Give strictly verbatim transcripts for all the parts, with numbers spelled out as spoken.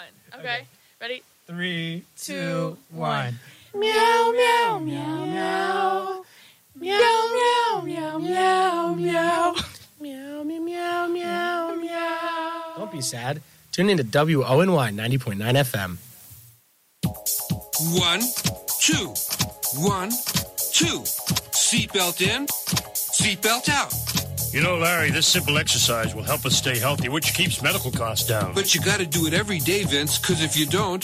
one. Okay. okay. Ready? Three, two, one. Meow, meow, meow, meow. Meow, meow, meow, meow, meow. Meow, meow, meow, meow. Don't be sad. Tune in to W O N Y ninety point nine F M. One, two, one, two. Seatbelt in, seatbelt out. You know, Larry, this simple exercise will help us stay healthy, which keeps medical costs down. But you got to do it every day, Vince, because if you don't...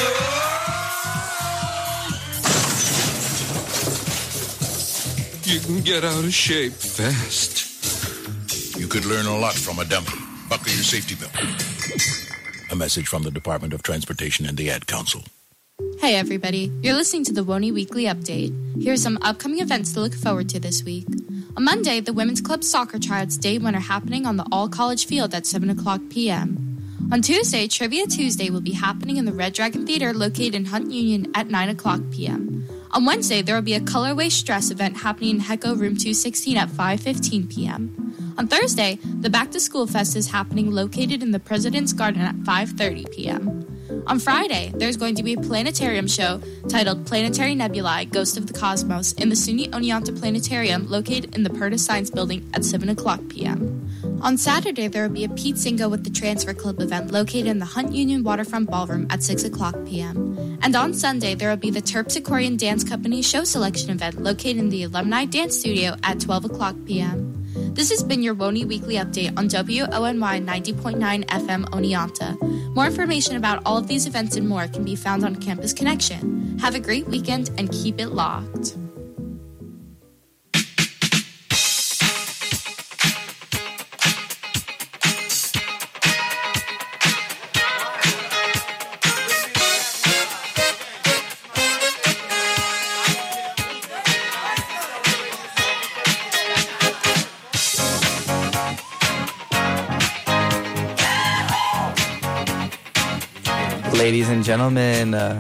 you can get out of shape fast. You could learn a lot from a dummy. Buckle your safety belt. A message from the Department of Transportation and the Ad Council. Hey everybody, you're listening to the WONY Weekly Update. Here are some upcoming events to look forward to this week. On Monday, the Women's Club Soccer Tryouts Day one are happening on the all-college field at seven o'clock p.m. On Tuesday, Trivia Tuesday will be happening in the Red Dragon Theater located in Hunt Union at nine o'clock p.m. On Wednesday, there will be a Colorway Stress event happening in Hecco Room two sixteen at five fifteen p.m. On Thursday, the Back to School Fest is happening located in the President's Garden at five thirty p.m. On Friday, there's going to be a planetarium show titled Planetary Nebulae, Ghost of the Cosmos in the SUNY Oneonta Planetarium located in the Purtis Science Building at seven o'clock p.m. On Saturday, there will be a Pete Singo with the Transfer Club event located in the Hunt Union Waterfront Ballroom at six o'clock p.m. And on Sunday, there will be the Terpsichorean Dance Company show selection event located in the Alumni Dance Studio at twelve o'clock p.m. This has been your WONY Weekly Update on W O N Y ninety point nine F M Oneonta. More information about all of these events and more can be found on Campus Connection. Have a great weekend and keep it locked. Ladies and gentlemen, uh,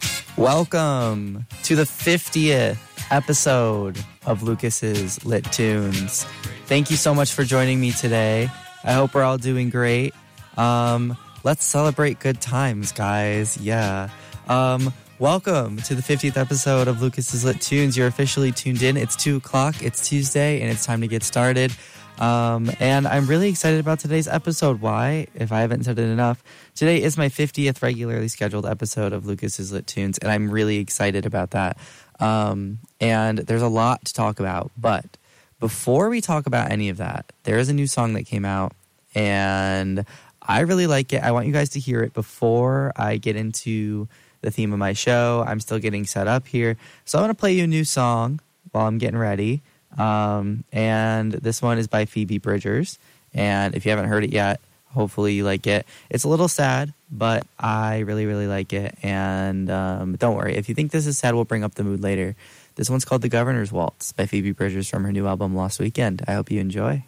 welcome to the fiftieth episode of Lucas's Lit Tunes. Thank you so much for joining me today. I hope we're all doing great. Um, let's celebrate good times, guys. Yeah. Um, welcome to the fiftieth episode of Lucas's Lit Tunes. You're officially tuned in. It's two o'clock. It's Tuesday, and it's time to get started. Um, and I'm really excited about today's episode. Why? If I haven't said it enough, today is my fiftieth regularly scheduled episode of Lucas's Lit Tunes, and I'm really excited about that. Um, and there's a lot to talk about, but before we talk about any of that, there is a new song that came out, and I really like it. I want you guys to hear it before I get into the theme of my show. I'm still getting set up here, so I'm going to play you a new song while I'm getting ready. Um, and this one is by Phoebe Bridgers, and if you haven't heard it yet, hopefully you like it. It's a little sad, but I really, really like it, and um, don't worry. If you think this is sad, we'll bring up the mood later. This one's called The Governor's Waltz by Phoebe Bridgers from her new album, Lost Weekend. I hope you enjoy.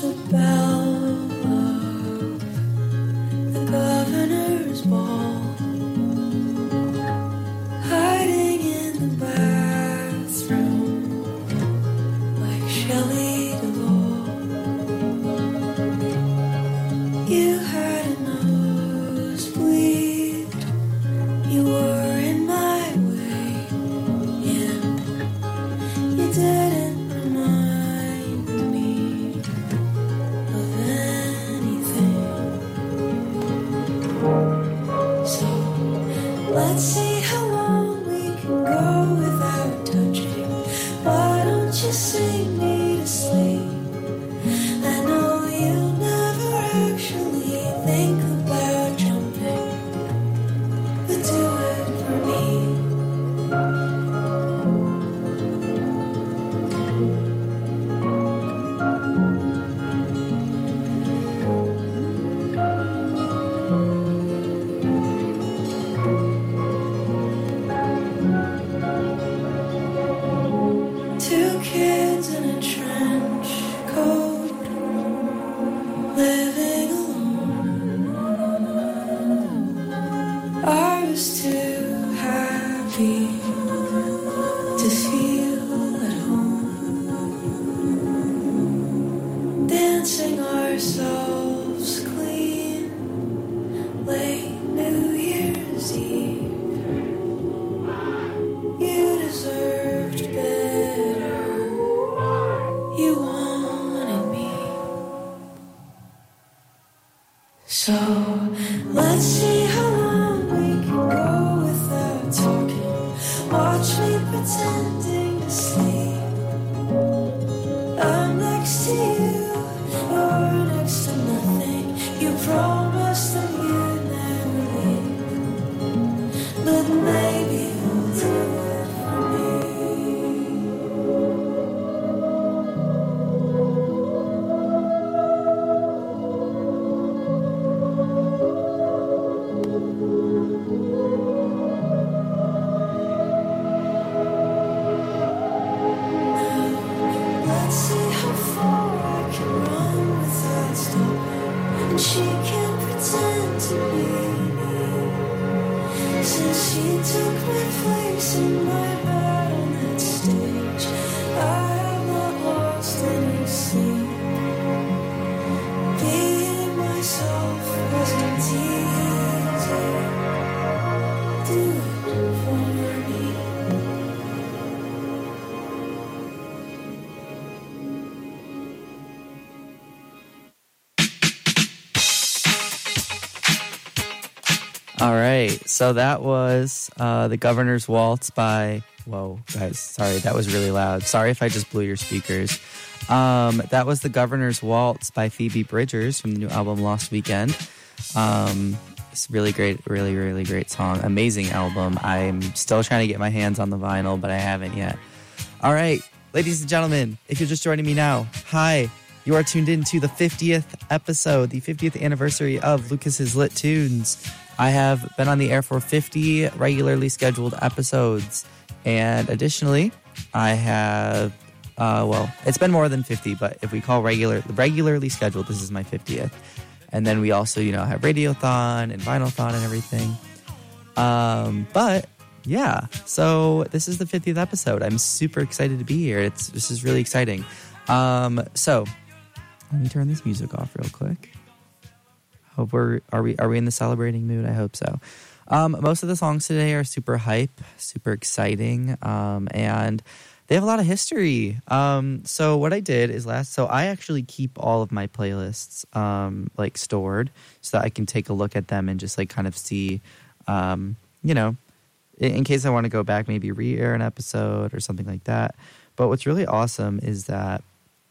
Governor's ball. be to feel at home, dancing ourselves clean, late New Year's Eve. You deserved better, you wanted me. So let's see how long we can go without talking. Watch me pretending to sleep. I'm next to you, you're next to nothing. You promised that you'd never leave, but maybe you'll do it for me. Let's see how far I can run without stopping, and she can pretend to be me. Since she took my place in my bed on that stage, I have not lost any sleep. Being myself wasn't easy. Do it for me. All right, so that was uh, The Governor's Waltz by... Whoa, guys, sorry, that was really loud. Sorry if I just blew your speakers. Um, that was The Governor's Waltz by Phoebe Bridgers from the new album Lost Weekend. Um, it's a really great, really, really great song. Amazing album. I'm still trying to get my hands on the vinyl, but I haven't yet. All right, ladies and gentlemen, if you're just joining me now, hi. You are tuned in to the fiftieth episode, the fiftieth anniversary of Lucas's Lit Tunes. I have been on the air for fifty regularly scheduled episodes. And additionally, I have, uh, well, it's been more than fifty, but if we call regular regularly scheduled, this is my fiftieth. And then we also, you know, have Radiothon and Vinylthon and everything. Um, but, yeah, so this is the fiftieth episode. I'm super excited to be here. It's This is really exciting. Um, so, let me turn this music off real quick. Hope we're are we are we in the celebrating mood? I hope so. Um, most of the songs today are super hype, super exciting, um, and they have a lot of history. Um, so what I did is last, so I actually keep all of my playlists um, like stored so that I can take a look at them and just like kind of see, um, you know, in, in case I want to go back, maybe re-air an episode or something like that. But what's really awesome is that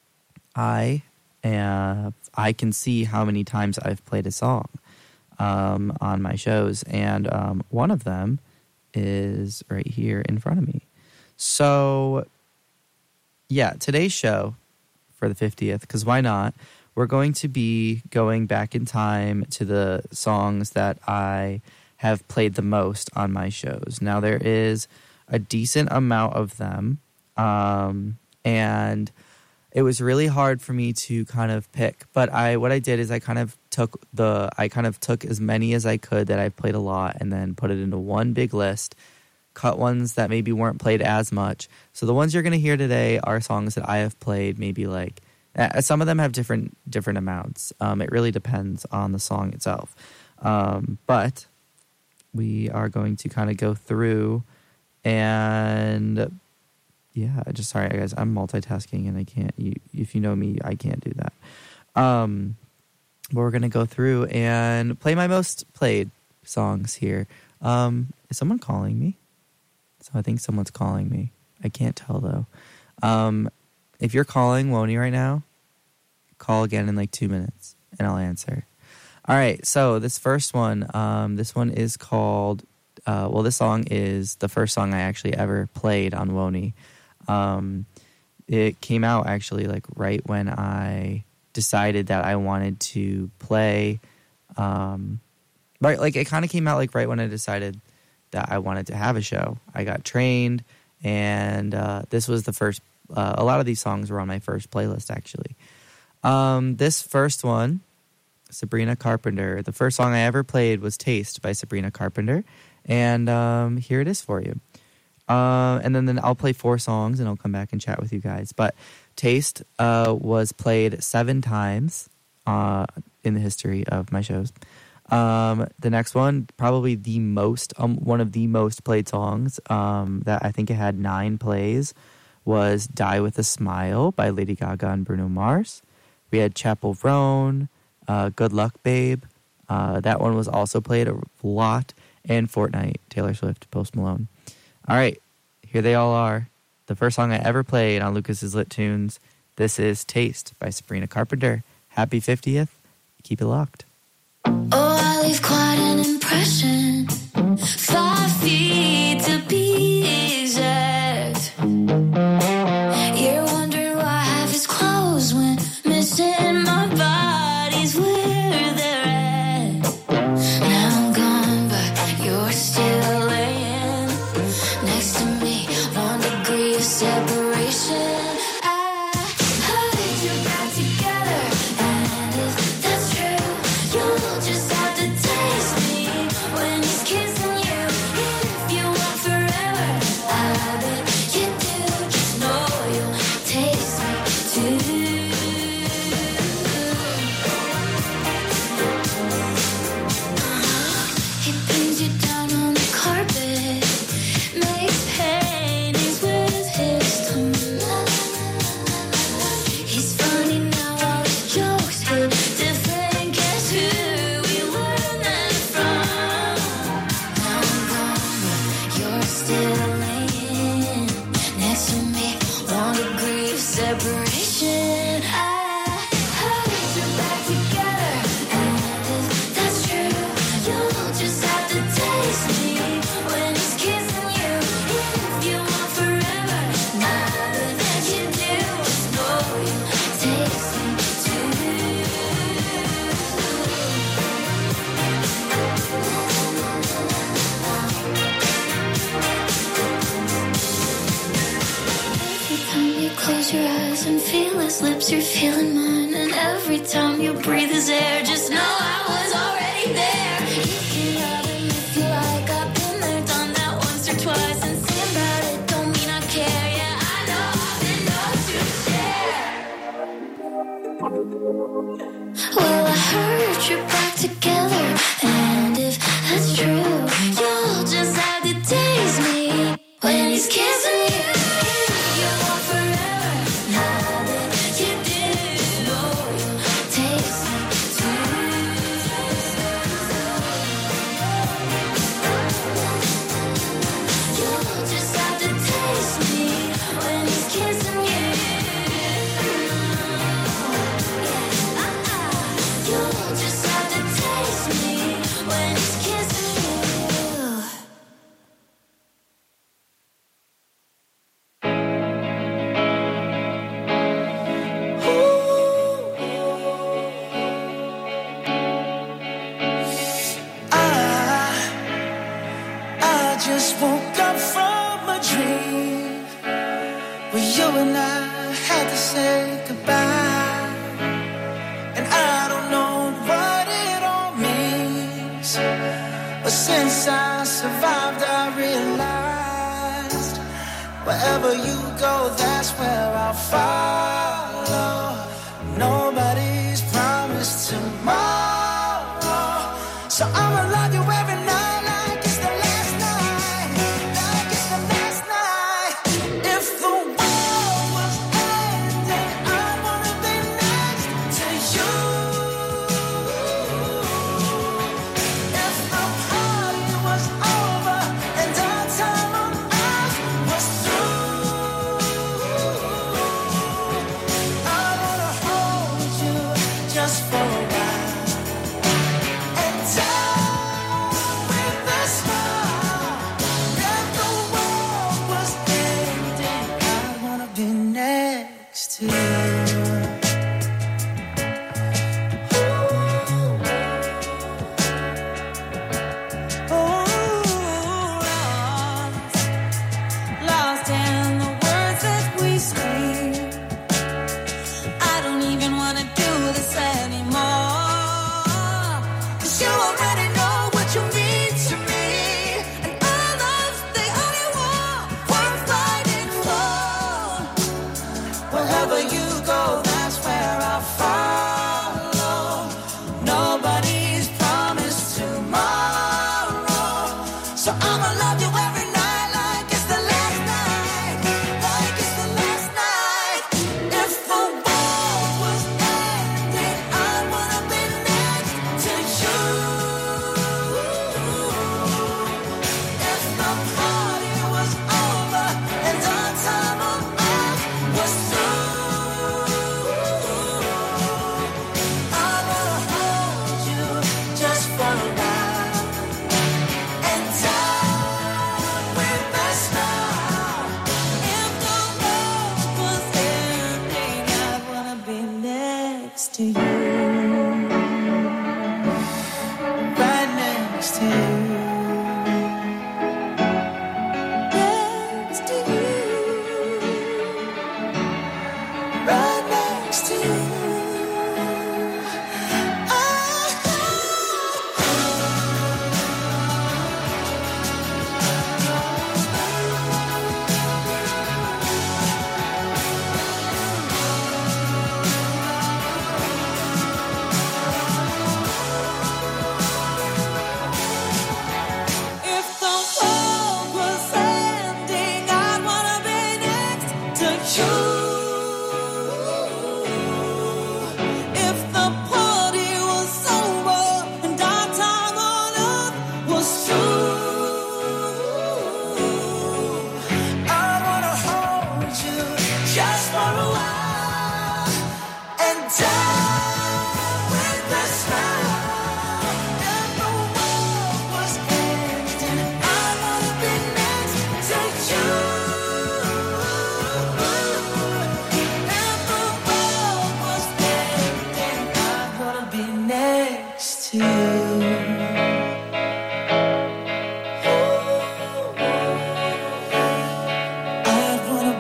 I and I can see how many times I've played a song um, on my shows, and um, one of them is right here in front of me. So, yeah, today's show for the fiftieth, because why not? We're going to be going back in time to the songs that I have played the most on my shows. Now, there is a decent amount of them, um, and it was really hard for me to kind of pick, but I what I did is I kind of took the I kind of took as many as I could that I played a lot and then put it into one big list, cut ones that maybe weren't played as much. So the ones you're going to hear today are songs that I have played maybe like uh, some of them have different different amounts. Um, it really depends on the song itself. Um, but we are going to kind of go through and yeah, just sorry guys, I'm multitasking and I can't, you, if you know me, I can't do that. Um, but we're going to go through and play my most played songs here. Um, is someone calling me? So I think someone's calling me. I can't tell though. Um, if you're calling Woney right now, call again in like two minutes and I'll answer. All right, so this first one, um, this one is called, uh, well, this song is the first song I actually ever played on Woney. Um, it came out actually like right when I decided that I wanted to play, um, right, like it kind of came out like right when I decided that I wanted to have a show. I got trained, and uh, this was the first, uh, a lot of these songs were on my first playlist actually. Um, this first one, Sabrina Carpenter, the first song I ever played was Taste by Sabrina Carpenter, and um, here it is for you. Uh, and then, then I'll play four songs and I'll come back and chat with you guys. But Taste uh, was played seven times uh, in the history of my shows. Um, the next one, probably the most, um, one of the most played songs um, that I think it had nine plays, was Die With a Smile by Lady Gaga and Bruno Mars. We had Chapel Roan, uh, Good Luck Babe. Uh, that one was also played a lot. And Fortnite, Taylor Swift, Post Malone. All right, here they all are. The first song I ever played on Lucas's Lit Tunes. This is Taste by Sabrina Carpenter. Happy fiftieth. Keep it locked. Oh, I leave quite an impression. Five feet to be exact. You're wondering why I have his clothes when missing my body's where they're at. Now I'm gone, but you're still laying next to me. One degree of separation. Lips, you're feeling mine, and every time you breathe his air, just know I was already there. You can love him if you like, I've been there, done that once or twice, and say about it don't mean I care. Yeah, I know I've been known to share. Well, I heard you're back together, and if that's true, you'll just have to taste me when he's kissing you. You want forever, now that you do, know you taste me too. You'll just have to taste me when he's kissing you. You'll just have to taste me when he's kissing you. I just woke up from a dream where you and I had to say goodbye, and I don't know what it all means, but since I survived I realized wherever you go, that's where I'll follow. Nobody's promised tomorrow, so I'ma love you every night. Just for a while.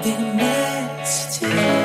been next to you.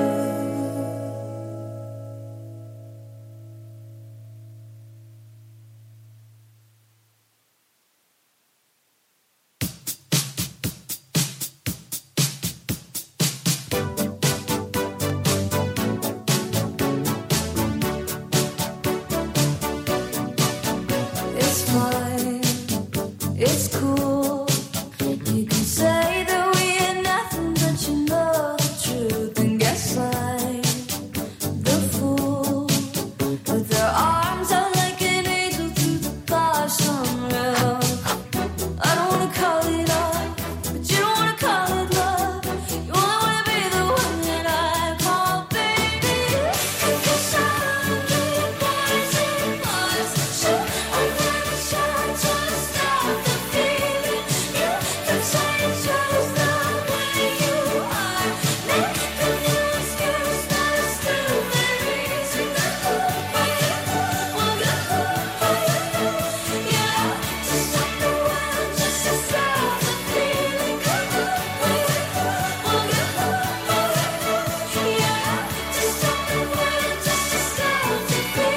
It's fine, it's cool. You can say that we are nothing, but you know the truth. And guess I'm the fool with their arms out like an angel through the bars unreal. I don't wanna call it art, but you don't wanna call it love. You only wanna be the one that I call baby. Cause I'm the boys and boys. Sure, I'm never sure to stop the feeling. You can say it's just the way you are. Making you excuse not a stupid reason to look for you. Well, good for you. Yeah, to stop the world just to stop the feeling. Good for you. Well, good for you. Yeah, to stop the world just to stop the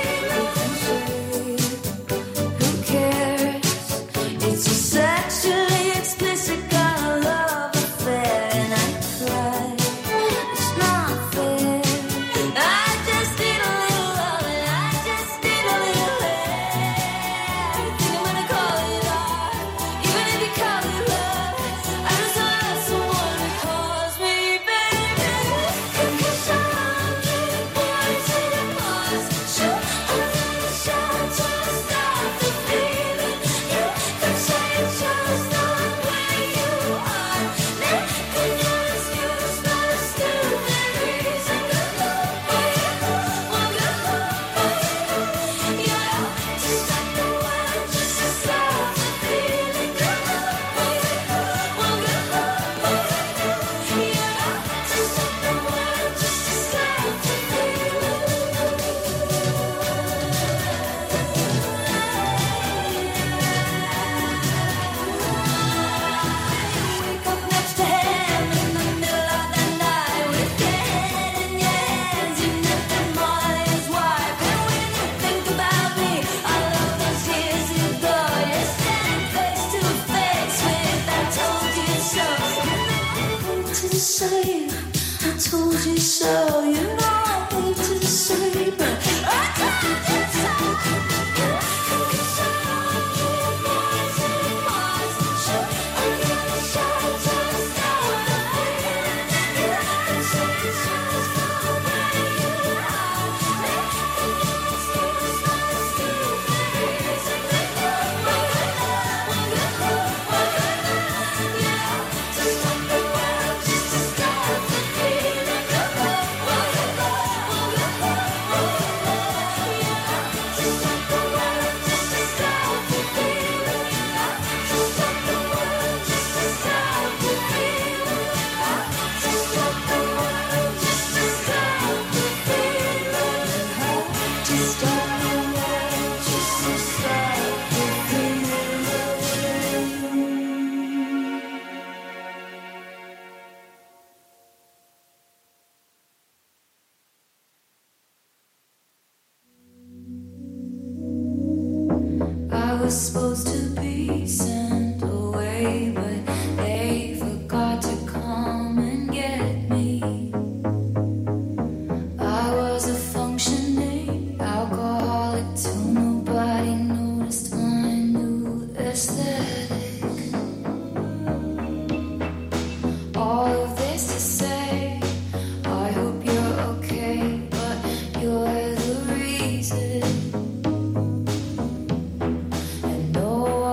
feeling. Who cares? It's a sexually explicit kind of love affair, and I cry. It's not fair. I just need a little love, and I just need a little air. I think I'm gonna call it art, even if you call it love. I just want someone who calls me baby. Cause I'm the boys and boys. Sure, I'm never sure to stop the feeling. You can say it's just the way you are. Making your excuse not a stupid reason. Good luck for you. Well, good luck for you. Yeah, to stop the world just to stop the feeling. Good luck for you. Well, good luck for you. Yeah, to stop the world just to stop the Wake up next to him in the middle of the night with your head in your hands. You nothing more than his wife. And when you think about me, all of those years ago, you're standing face to face with I told you so. You know I hate to say I told you so. You know I hate to say, but I told you so. Cause I'm the boys and boys. Sure, I'm never sure to stop the feeling. You can say it's just the way you are. Making your excuse not a stupid reason. Good luck for you. Well, good luck for you. Yeah, to stop the world just to stop the feeling. Good luck for you. Well, good luck for you. Yeah, to stop the world just to stop the feeling. To stop the world just to stop the feeling. To stop the world just to stop the feeling. To stop the world just to stop the feeling. I was supposed to be sent away, but they forgot to come and get me. I was a functioning alcoholic till nobody noticed my new aesthetic. All of this to say, I hope you're okay, but you're the reason. And no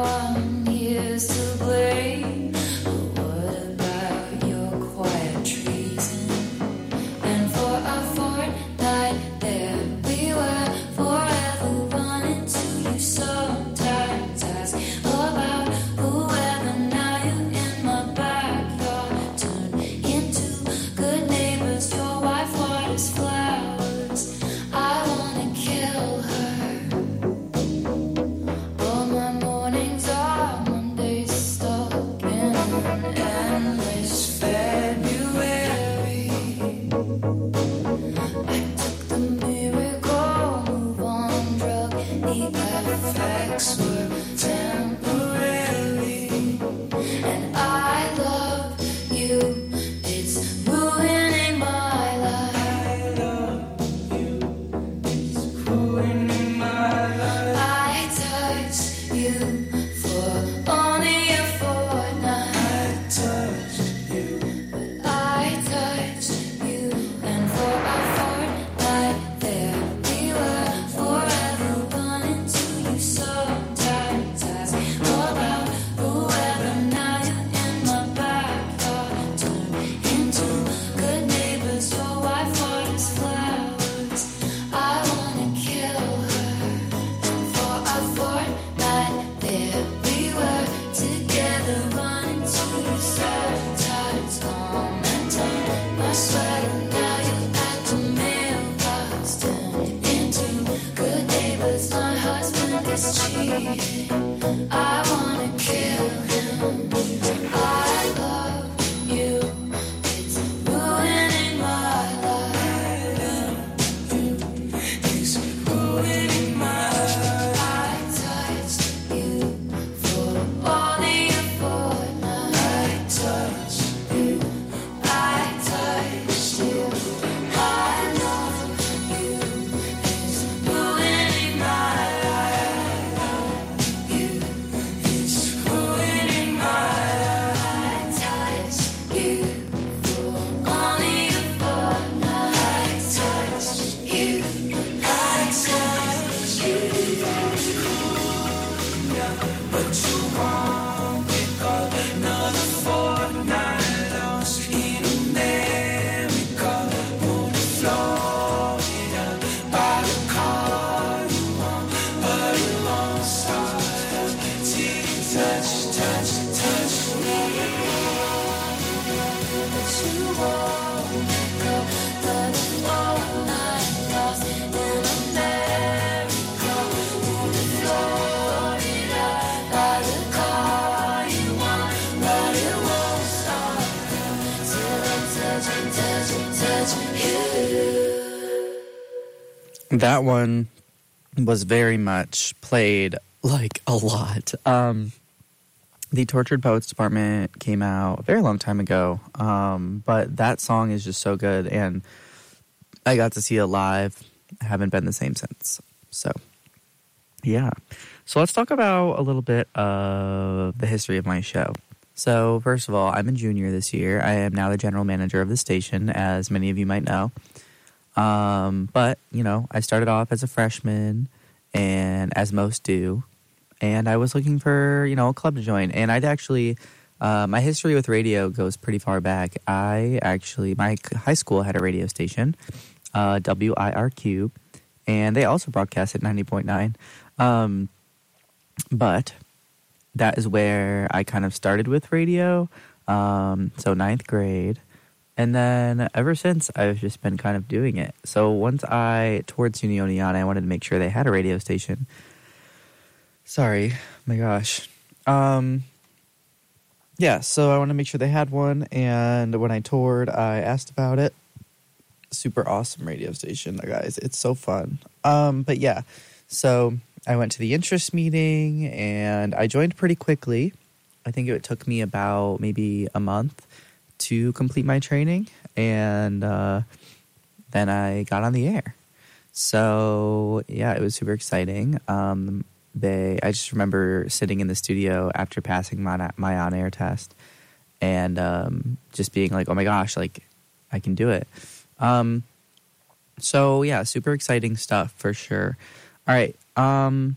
That one was very much played like a lot. Um, the Tortured Poets Department came out a very long time ago, um, but that song is just so good, and I got to see it live. I haven't been the same since. So, yeah. So let's talk about a little bit of the history of my show. So, first of all, I'm a junior this year. I am now the general manager of the station, as many of you might know. Um, but, you know, I started off as a freshman, and as most do, and I was looking for, you know, a club to join. And I'd actually, uh, my history with radio goes pretty far back. I actually, my high school had a radio station, uh, W I R Q, and they also broadcast at ninety point nine. Um, but that is where I kind of started with radio, um, so ninth grade. And then ever since, I've just been kind of doing it. So once I toured SUNY Oneonta, I wanted to make sure they had a radio station. Sorry, my gosh. Um, yeah, so I wanted to make sure they had one. And when I toured, I asked about it. Super awesome radio station, guys. It's so fun. Um, but yeah, so I went to the interest meeting, and I joined pretty quickly. I think it took me about maybe a month to complete my training, and uh, then I got on the air. So yeah, it was super exciting. Um, they, I just remember sitting in the studio after passing my my on air test, and um, just being like, "Oh my gosh, like I can do it." Um, so yeah, super exciting stuff for sure. All right. Um,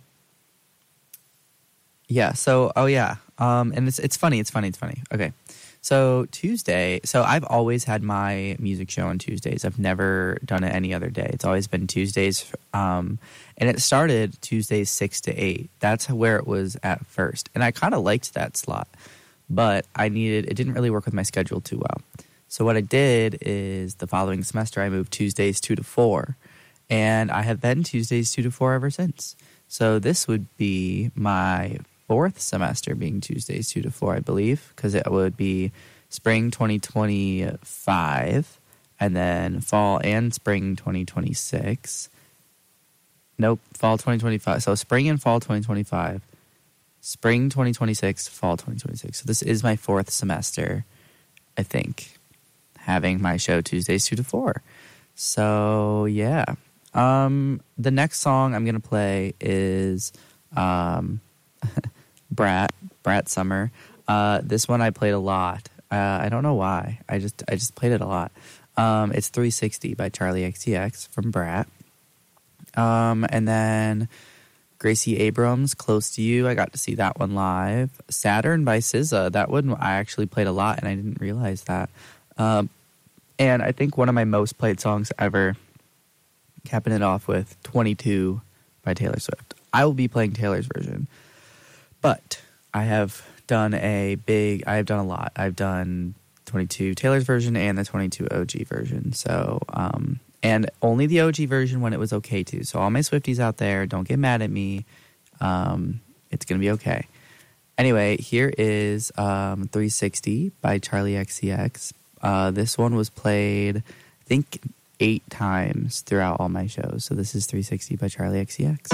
yeah. So oh yeah. Um, and it's it's funny. It's funny. It's funny. Okay. So Tuesday, so I've always had my music show on Tuesdays. I've never done it any other day. It's always been Tuesdays. Um, and it started Tuesdays six to eight. That's where it was at first. And I kind of liked that slot, but I needed, it didn't really work with my schedule too well. So what I did is the following semester, I moved Tuesdays two to four. And I have been Tuesdays two to four ever since. So this would be my fourth semester being Tuesdays two to four, I believe, because it would be spring twenty twenty-five and then fall and spring twenty twenty-six. Nope, fall twenty twenty-five. So spring and fall twenty twenty-five, spring twenty twenty-six, fall twenty twenty-six. So this is my fourth semester, I think, having my show Tuesdays two to four. So yeah. Um, the next song I'm going to play is um, Brat, Brat Summer. Uh, this one I played a lot. Uh, I don't know why. I just I just played it a lot. Um, it's three sixty by Charlie X C X from Brat. Um, and then Gracie Abrams, Close to You. I got to see that one live. Saturn by S Z A. That one I actually played a lot, and I didn't realize that. Um, and I think one of my most played songs ever, capping it off with twenty-two by Taylor Swift. I will be playing Taylor's version, but I have done a big, I have done a lot. I've done twenty-two Taylor's version and the twenty-two O G version. So, um, and only the O G version when it was okay to. So all my Swifties out there, don't get mad at me. Um, it's going to be okay. Anyway, here is um, three sixty by Charlie X C X. Uh, this one was played, I think, eight times throughout all my shows. So this is three sixty by Charlie X C X.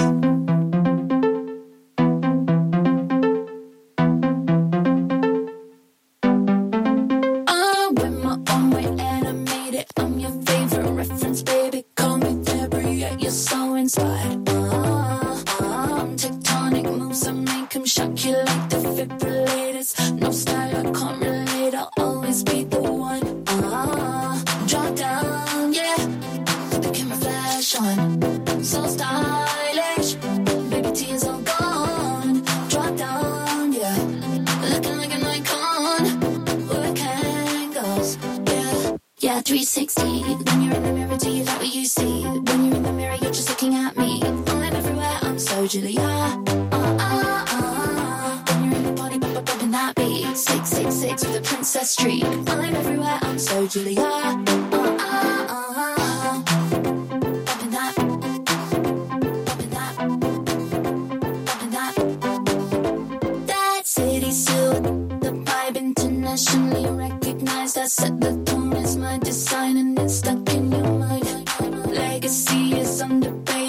three sixty. When you're in the mirror, do you like what you see? When you're in the mirror, you're just looking at me. I'm everywhere, I'm so Julia. Uh, uh, uh. When you're in the party, pop, pop, popping that beat. six six six with a princess streak. I'm everywhere, I'm so Julia. Uh, uh, uh. Popping that. Popping that. Popping that. That city still, the vibe internationally recognized. I set the tone as my design and it's stuck in your mind. Legacy is under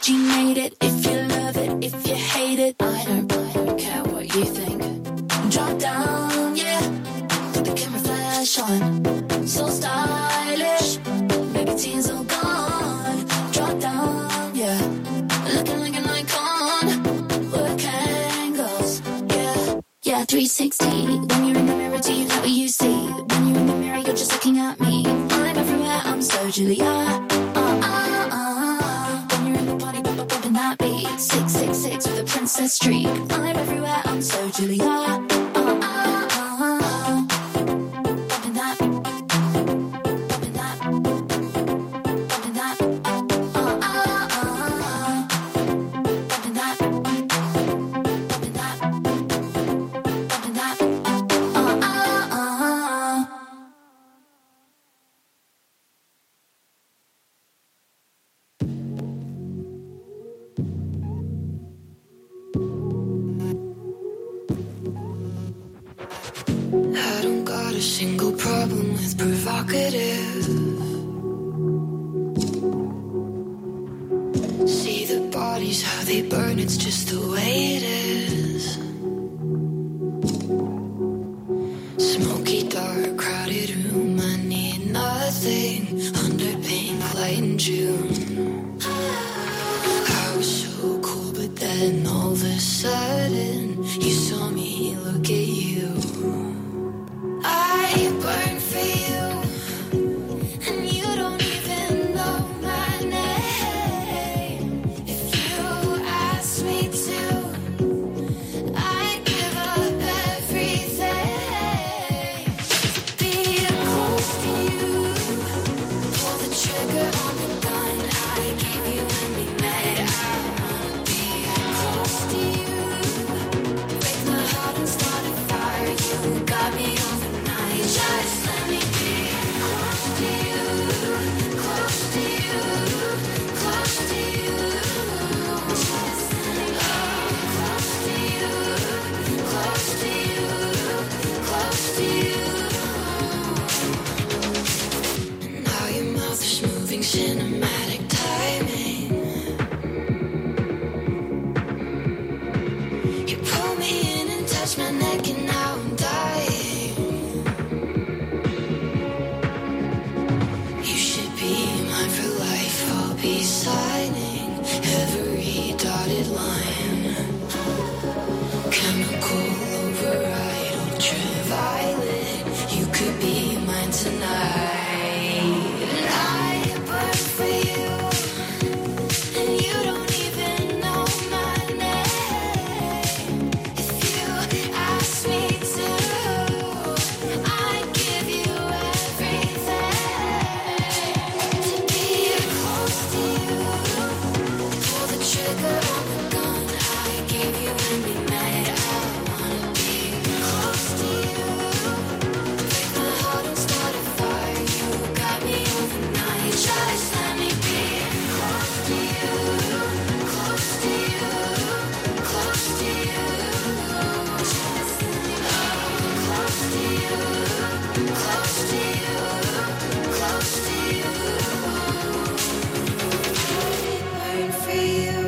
G made it. If you love it, if you hate it, I don't, I don't care what you think. Drop down, yeah, put the camera flash on. So stylish, baby teens all gone. Drop down, yeah, looking like an icon. Work angles, yeah, yeah, three sixty. When you're in the mirror, do you like what you see? When you're in the mirror, you're just looking at me. I'm everywhere, I'm so Julia. Uh, uh, uh. When you're in the party, bump, bump, bumping that beat. Six, six, six with a princess streak. I'm everywhere, I'm so Julia. Uh, uh, uh. Bumping that, bumping that, bumping that. Uh, uh, uh. Bumping that, bumping that, bumping that. Uh, uh, uh. I don't got a single problem with provocative. See the bodies, how they burn, it's just the way it is. Smoky, dark, crowded room, I need nothing under pink light in June. I was so cool, but then all of a sudden you saw me look at you. I burn for you, and you don't even know my name. If you ask me to, I'd give up everything to be close to you. Pull the trigger on the gun I gave you when we met. I wanna be close to you. Break my heart and start a fire. You got me overnight. Just let me be close to you, close to you, close to you. Just let me be close to you, close to you, close to you. And now your mouth is moving, cinematic timing. You pull me in and touch my neck, and now I'm dying. You should be mine for life. I'll be signing every dotted line. Chemical override, ultraviolet. You could be mine tonight. And I burn for you, and you don't even know my name. If you ask me to, I'd give you everything to be close to you. Pull the trigger on the gun I gave you when we met. I wanna be close to you. Break my heart and start a fire. You got me overnight. Just let me be close to you, close to you, close to you. Just let me be close to you, close to you, close to you. I burn for you.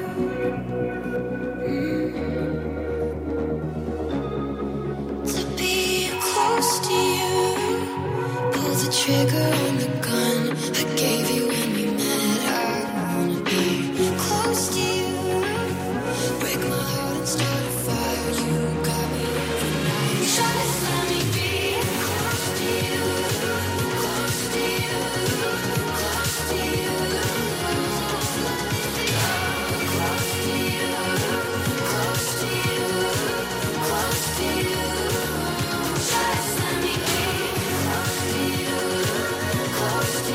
To be close to you. Pull the trigger on the gun I gave you when we met. I wanna be close to you. Break my heart and start a fire. You got me overnight. Just let me be close to you, close to you, close to you. Let me be close to you, close to you, close to you. Just let me be close to you, close to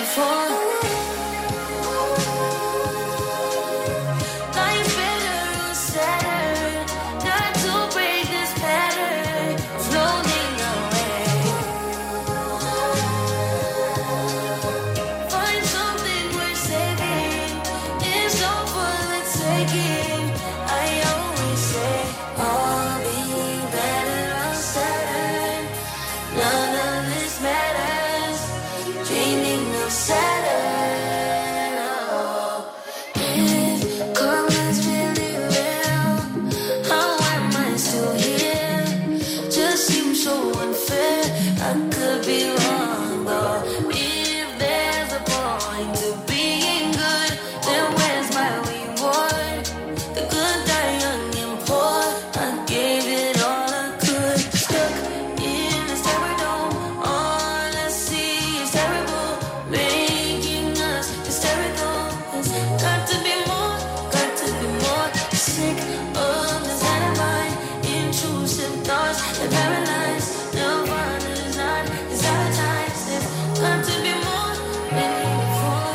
before. Life's better or sadder, not to break this pattern, floating away. Find something worth saving, it's all for the taking. I always say, I'll be better on Saturn. None of this matters, dreaming of Saturn. Oh, if karma's really real, how am I still here? Just seems so unfair, I could be wrong, but if there's a point to being good, then where's my reward? The good die young and poor, I gave it all I could. Stuck in a styrofoam, all I see is terrible, making us hysterical. There's got to be more, got to be more. Sick of this mind, intrusive thoughts that paralyze. Nirvana is not, is advertised. There's got to be more than before.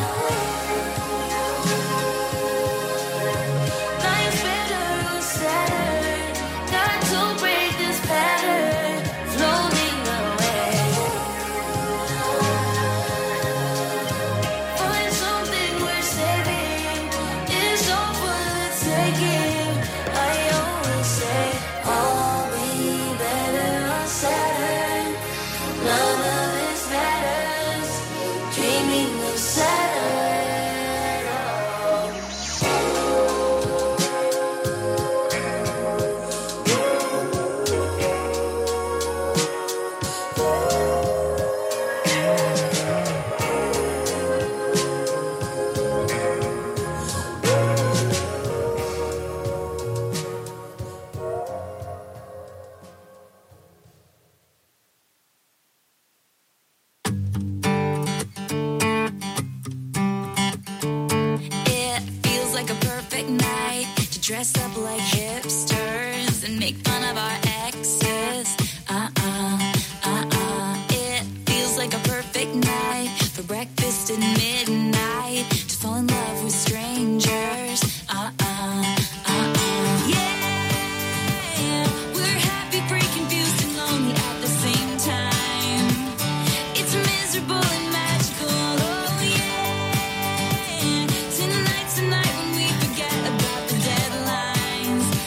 Life's better or sadder, got to break this pattern, floating away. Find something worth saving, it's all for the taking. I always say, I'll be better on Saturn. None of this matters, dreaming of Saturn. It feels like a perfect night to dress up like hipsters and make fun of our exes. Uh-uh, uh-uh. It feels like a perfect night for breakfast at midnight to fall in love with strangers. Uh-uh, uh-uh. Yeah, we're happy, free, confused, and lonely at the same time. It's miserable and magical. Oh yeah. Tonight's the night when we forget about the deadlines.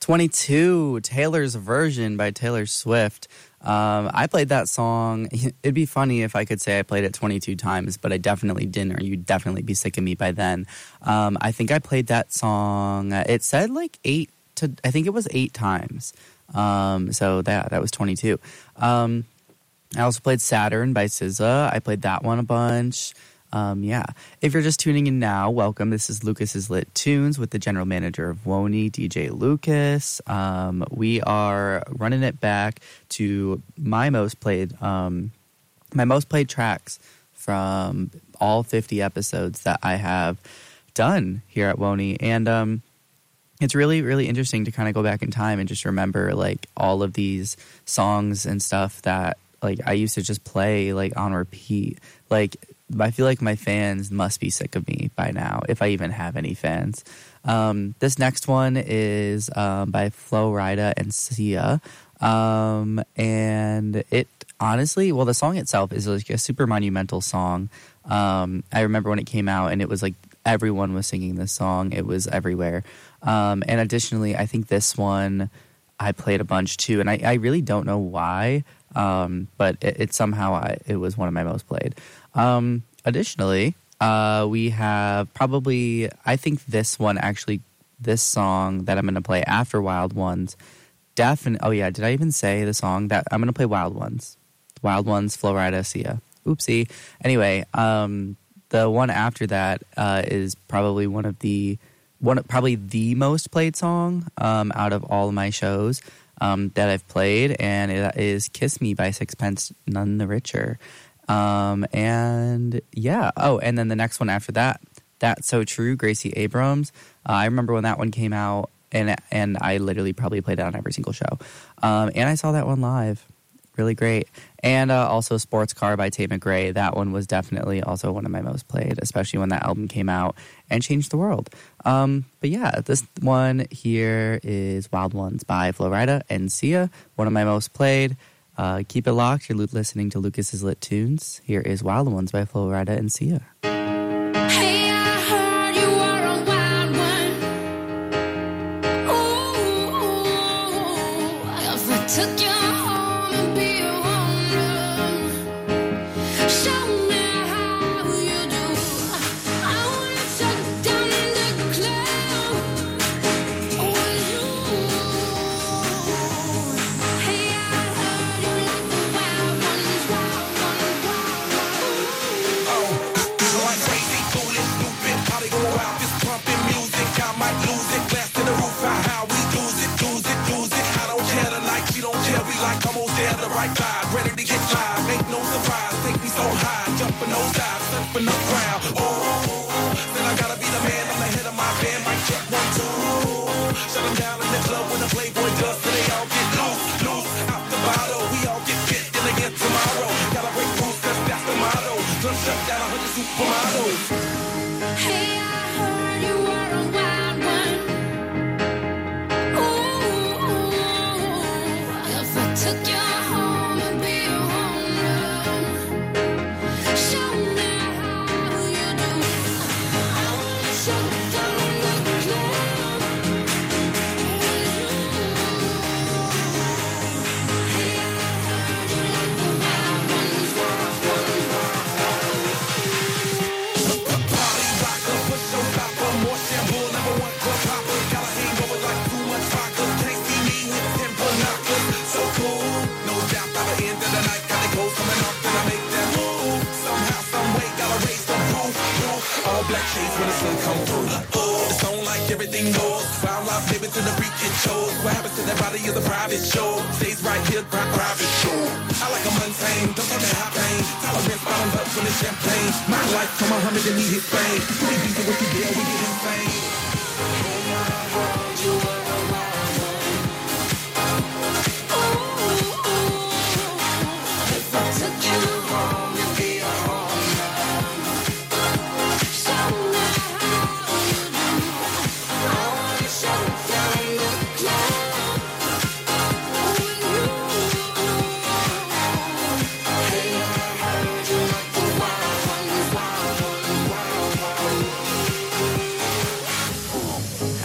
twenty-two, Taylor's Version by Taylor Swift. Um, I played that song. It'd be funny if I could say I played it twenty-two times, but I definitely didn't, or you'd definitely be sick of me by then. Um, I think I played that song, it said like eight to, I think it was eight times. Um, so that, that was twenty-two. Um, I also played Saturn by S Z A. I played that one a bunch. Um, yeah. If you're just tuning in now, welcome. This is Lucas's Lit Tunes with the general manager of WONY, D J Lucas. Um, we are running it back to my most played, um, my most played tracks from all fifty episodes that I have done here at WONY. And, um, it's really, really interesting to kind of go back in time and just remember like all of these songs and stuff that like I used to just play like on repeat. Like, I feel like my fans must be sick of me by now, if I even have any fans. Um, this next one is um, by Flo Rida and Sia. Um, and it honestly, well, the song itself is like a super monumental song. Um, I remember when it came out and it was like everyone was singing this song. It was everywhere. Um, and additionally, I think this one I played a bunch too. And I, I really don't know why, um, but it, it somehow I, it was one of my most played. Um, additionally, uh, we have probably, I think this one actually, this song that I'm going to play after Wild Ones, definitely, oh yeah, did I even say the song that I'm going to play Wild Ones? Wild Ones, Flo Rida, Sia. Oopsie. Anyway, um, the one after that, uh, is probably one of the, one, probably the most played song, um, out of all of my shows, um, that I've played, and it is Kiss Me by Sixpence None the Richer. Um, and yeah. Oh, and then the next one after that, That's So True, Gracie Abrams. Uh, I remember when that one came out, and and I literally probably played it on every single show. Um, and I saw that one live. Really great. And uh, also Sports Car by Tate McRae. That one was definitely also one of my most played, especially when that album came out and changed the world. Um, but yeah, this one here is Wild Ones by Flo Rida and Sia, one of my most played. Uh, keep it locked. You're listening to Lucas's Lit Tunes. Here is Wild Ones by Flo Rida and Sia. Hey, I heard you were a wild one. Ooh, if I took you home and be a woman, show me how you do. I wanna shut down in the club with you. Hey, I heard you like the wild ones, wild ones, wild ones. So I'm crazy, foolish, stupid, probably go out this pumping music. I might lose it, blast in the roof, how, how we lose it, lose it, lose it. I don't care tonight, she don't care, we like almost there, the right vibe, ready to get live, make no surprise, take me so high, jumping those dives, surfing the crowd. Oh, then I gotta be the man, I'm the head of my band, mic check one, two. Shut them down in the club when the Playboy does, so they all get loose, loose, out the bottle, we all get fit, then again tomorrow. Gotta break rules, cause that's the motto. Done shut down a hundred supermodels. Hey, I heard you were a wild one. Ooh, if I took you home and be a woman, show me how you do. I wanna shut down the club with you. Hey, I heard you like the wild ones, wild ones, wild ones. Party rocker, push your stopper, more shampoo, number one club hopper. Got a hangover like too much vodka. Can't see me with temper knockers. So cool, no doubt by the end of the night, got the clothes coming off, then I make that move. Somehow, some way, gotta raise the roof. All black shades when the sun come through. It's on like everything goes. Wild life, baby, to the freaking shows. What happens to that body is a private show. Stays right here, pri- private show. I like a mundane, don't come in high pain. Tolerance bottoms up when it's champagne. My life, come on, Muhammad, and he hit fame. We beat it with the deal, we get insane. You were a wild one. Ooh, if I took you home and be a woman, show me how you do. I wanna shut down the club with you. Hey, I heard you like the wild ones, wild ones, wild ones.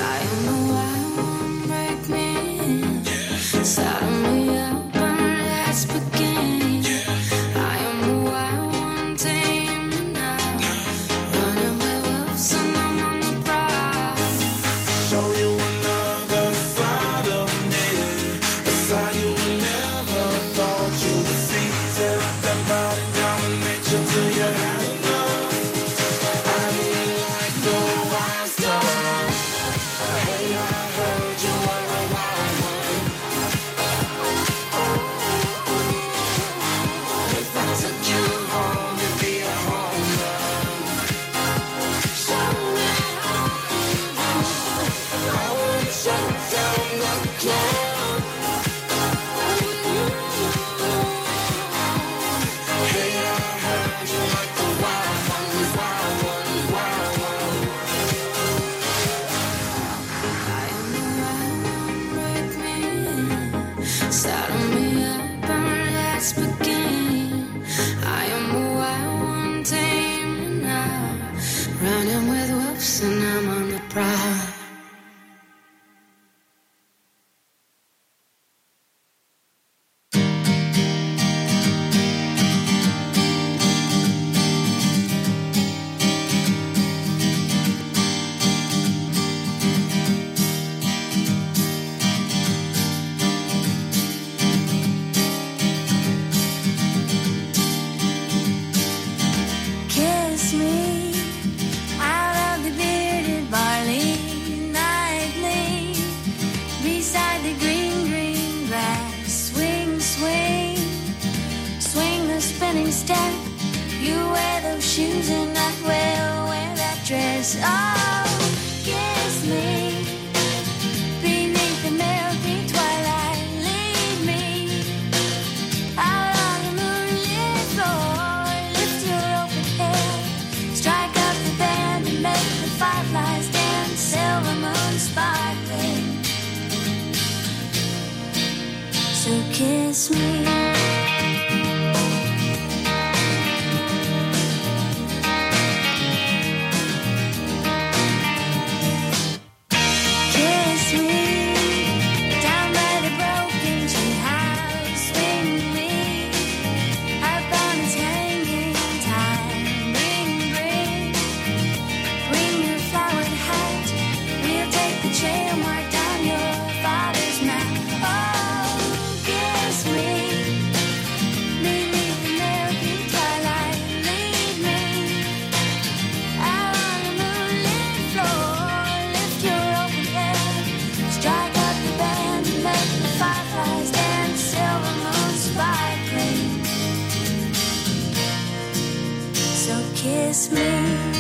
Saddle me up and let's begin. I am a wild one, tamed now, running with wolves and I'm on the prowl. Kiss me out of the bearded barley nightly, beside the green, green grass. Swing, swing, swing the spinning step. You wear those shoes and I will wear that dress. Oh, kiss me beneath the milky twilight. Lead me out on the moonlit floor. Lift your open head, strike up the band and make the fireflies dance. Silver moon sparkling, so kiss me. Kiss me down by the broken tree house. Swing me up on its hanging time. Bring, bring, bring your flowered hat. We'll take the trail marked on your father's map. Oh, kiss me beneath the milky twilight. Lead me out on the moonlit floor. Lift your open head, strike up the band and make the fireflies dance. Silver moon sparkling, so kiss me.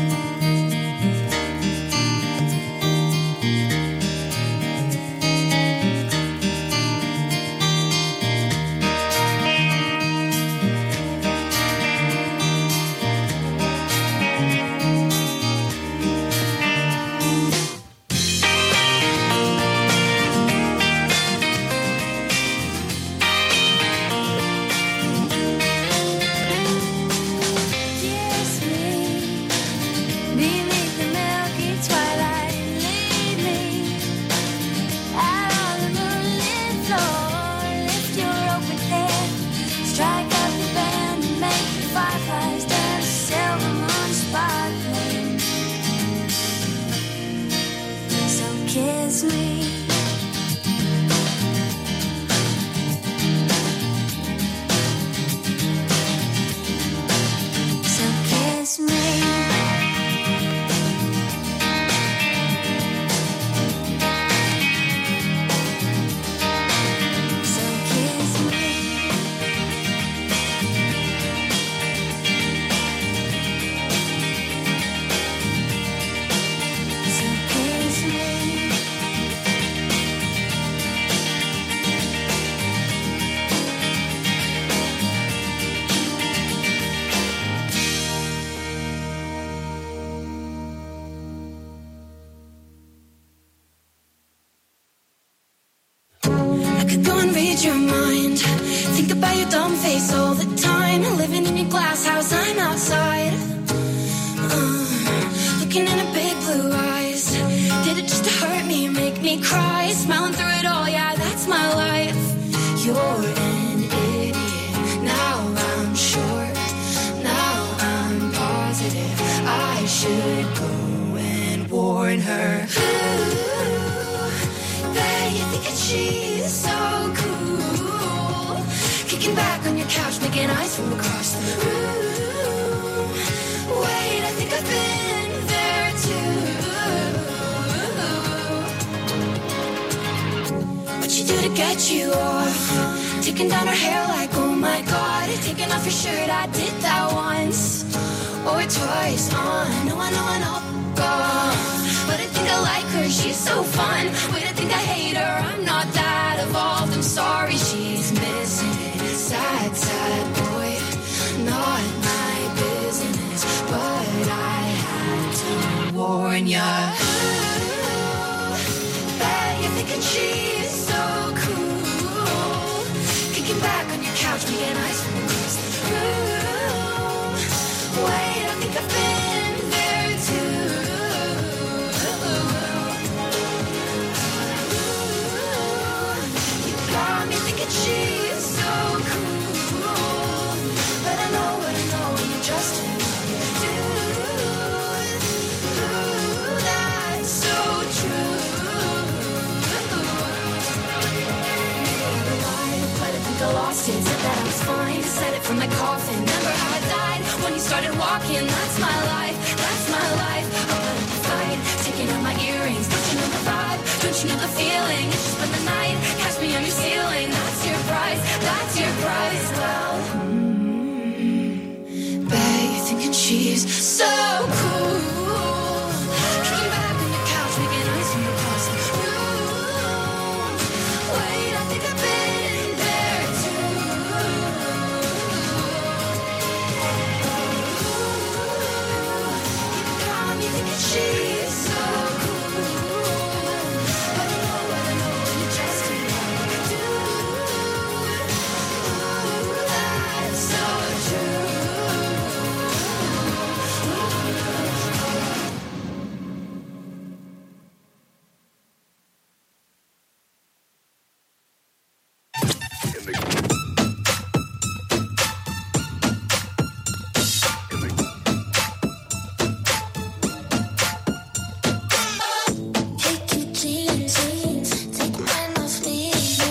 Kiss me beneath the milky twilight. Lead me out on the moonlit floor. Lift your open head, strike up the band and make the fireflies dance. Silver moon sparkling, so kiss me. So kiss me. So kiss me. So kiss me. I could go and read your mind. Think about your dumb face all the time. Living in your glass house, I'm outside. Uh, looking in her big blue eyes. Did it just to hurt me, make me cry? Smiling through it all, yeah, that's my life. You're an idiot. Now I'm sure. Now I'm positive. I should go and warn her. Ooh, bet you think that she's so cool. Kicking back on your couch, making eyes from across the room. Wait, I think I've been there too. What you do to get you off? Taking down her hair like, oh my god. Taking off your shirt, I did that once or twice. On, no, I know, I know. Oh, but I think I like her, she's so fun. Wait, I think I hate her, I'm not that evolved. I'm sorry, she's missing it. Sad, sad boy, not my business. But I had to warn ya. Ooh, bet you're thinking she's so cool. I lost it, said that I was fine, said it from the coffin. Remember how I died when you started walking? That's my life, that's my life. I'm gonna fight, taking out my earrings. Don't you know the vibe? Don't you know the feeling? It's just been the night, catch me on your ceiling. That's your price, that's your price. Well, mm, babe, thinking she's so cool. Kicking back on the couch, making ice from the closet. Ooh, wait, I think I've been there too. You got me thinking she's so cool. But I know, but I know when you just do Ooh, that's so true. Take your jeans, take mine off me.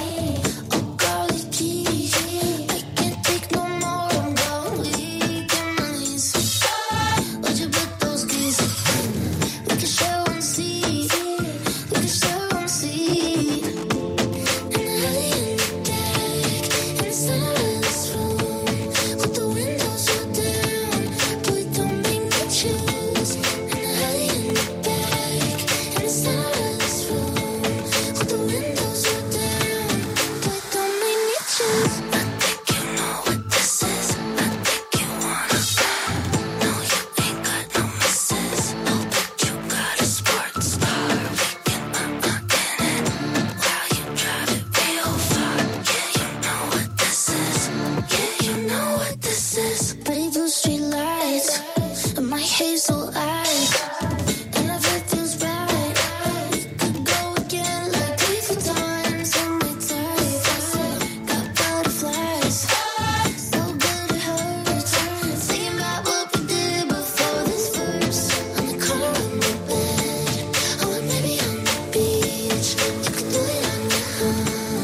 Oh, golly geez, I can't take no more. I'm going weak in my knees. Would you put those keys? We can share one seat. We can share one seat. And I lay in the deck inside of this room with the windows rolled down. Boy, don't make me choose. And I lay in the deck inside of this room with the windows rolled down. Boy, don't make me choose. I think you know what this is. I think you wanna No, you ain't got no misses. Oh, but you got a sports car. We can uh-uh in it while you drive it real far. Yeah, you know what this is. Yeah, you know what this is. Pretty blue street lights and my hazel eyes. And if it feels right, we could go again like three, four times on my type. Got butterflies, so good it hurts. Thinking about what we did before this verse. On the corner of my bed, or maybe on the beach. You could do it on your own.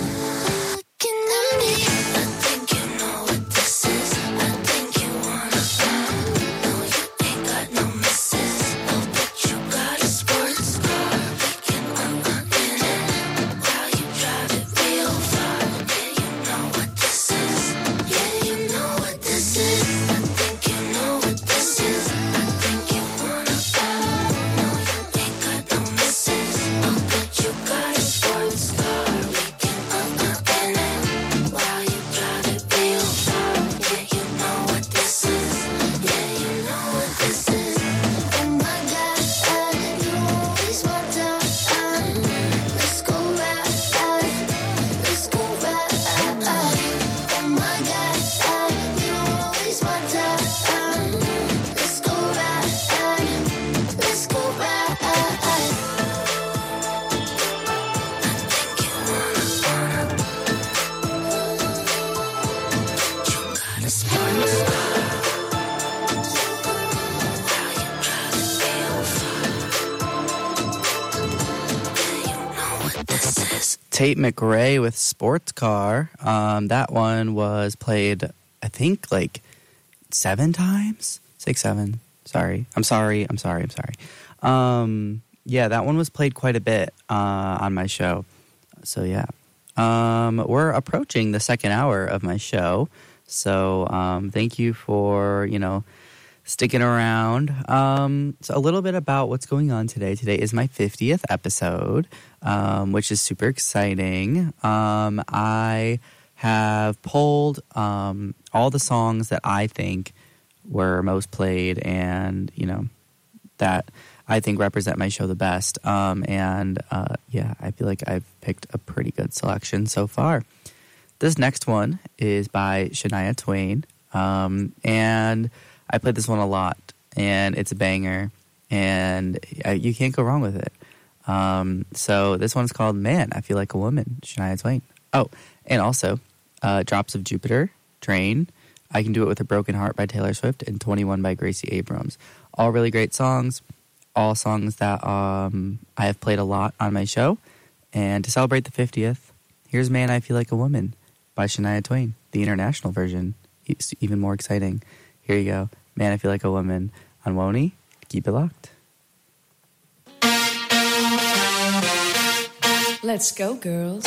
Looking at me, I think you know what this is. I think you wanna No, you ain't got no misses. Oh, but you got a sports car. We can uh-uh in it while you drive it real far. Yeah, you know what this is. Yeah, you know what this is. I think you know what this is. I think you wanna No, you ain't got no misses. Oh, but you got a sports car. We can uh-uh in it while you drive it real far. Yeah, you know what this is. Yeah, you know what this is. Oh my God, you always want to Let's go ride, let's go ride. Oh my God, you always want to Let's go ride, let's go ride. I think you wanna, wanna. You got a sports car. While you drive it real far. Yeah, you know what this is. Tate McRae with Sports Car. Um, that one was played, I think, like seven times? Six, seven. Sorry. I'm sorry. I'm sorry. I'm sorry. Um, yeah, that one was played quite a bit uh, on my show. So, yeah. Um, we're approaching the second hour of my show. So, um, thank you for, you know, sticking around. Um, so a little bit about what's going on today. Today is my fiftieth episode, um, which is super exciting. Um, I have polled um, all the songs that I think were most played and, you know, that I think represent my show the best. Um, and, uh, yeah, I feel like I've picked a pretty good selection so far. This next one is by Shania Twain. Um, and I played this one a lot, and it's a banger, and uh, you can't go wrong with it. Um, so this one's called Man, I Feel Like a Woman, Shania Twain. Oh, and also uh, Drops of Jupiter, Train, I Can Do It With a Broken Heart by Taylor Swift, and twenty-one by Gracie Abrams. All really great songs, all songs that um, I have played a lot on my show. And to celebrate the fiftieth, here's Man, I Feel Like a Woman. by Shania Twain. The international version is even more exciting. Here you go. Man, I Feel Like a Woman on Woney. Keep it locked. Let's go, girls.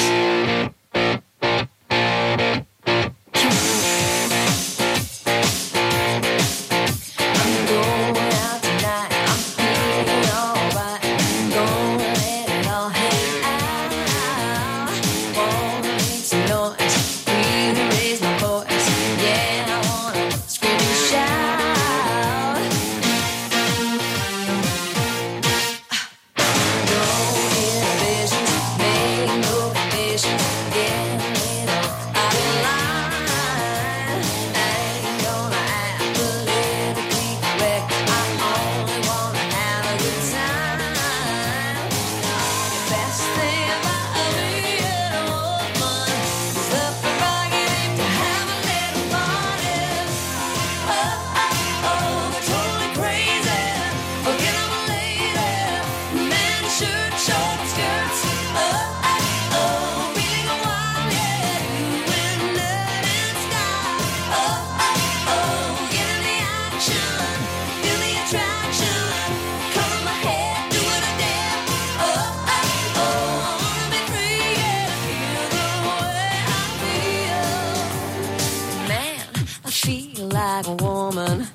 Like a woman.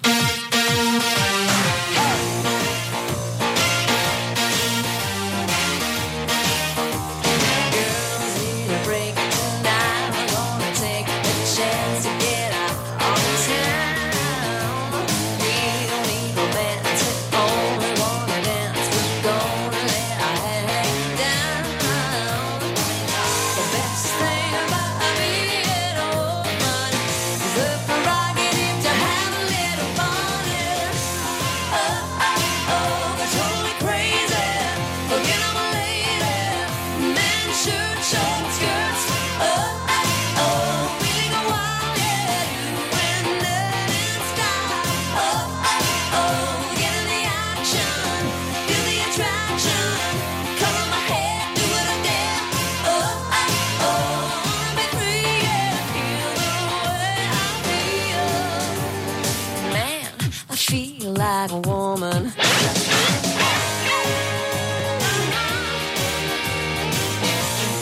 Like a woman.